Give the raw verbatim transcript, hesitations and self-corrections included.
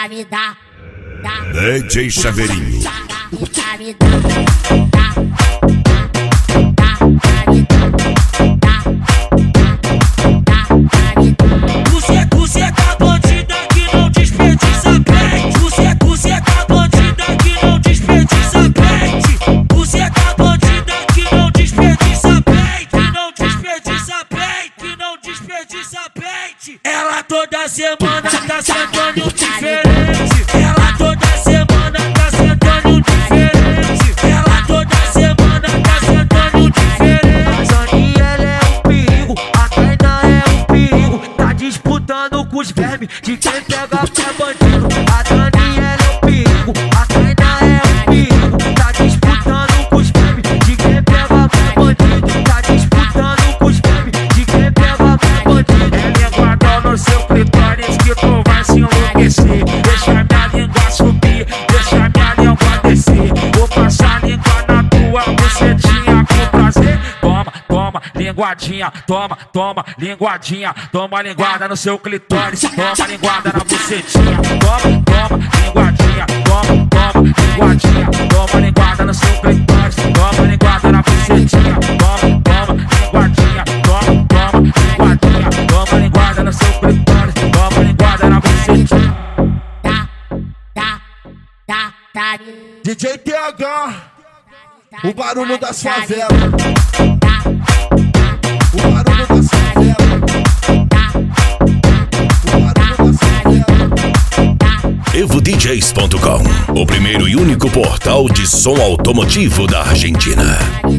me dá, dá. D J Chaveirinho. Dá, dá, me dá, dá, dá, me dá, dá, dá, me dá. Você, você tá bandida que não desperdiça pente. Você, você tá bandida que não desperdiça pente. Você tá bandida que não desperdiça pente. Que não desperdiça pente. Que não desperdiça pente. Ela toda semana tá sentando diferente. Ela toda semana tá sentando diferente. Ela toda semana tá sentando diferente. A Dani, ela é um perigo, a Tainá é um perigo. Tá disputando com os vermes de quem pega é bandido. A Dani, ela é um perigo, a Tainá é um perigo. Tá disputando com os vermes de quem pega é bandido. Tá disputando com os vermes de quem pega é bandido. É linguadão no seu clitóris que tu vai se enlouquecer. Deixa minha língua subir, deixa minha língua descer. Vou passar a língua na tua bucetinha com prazer. Toma, toma, linguadinha, toma, toma, linguadinha. Toma linguada no seu clitóris, toma linguada na bucetinha. Toma, toma, linguadinha, toma, toma, linguadinha. Toma linguada no seu clitóris, toma linguada na bucetinha. Toma, toma, linguadinha, toma, toma, linguadinha. Toma linguada no seu clitóris, toma linguada na bucetinha. Dá, dá, dá, dá. D J T H, o barulho das favelas. O barulho das favelas. O barulho das favelas. Evo D Js ponto com, o primeiro e único portal de som automotivo da Argentina.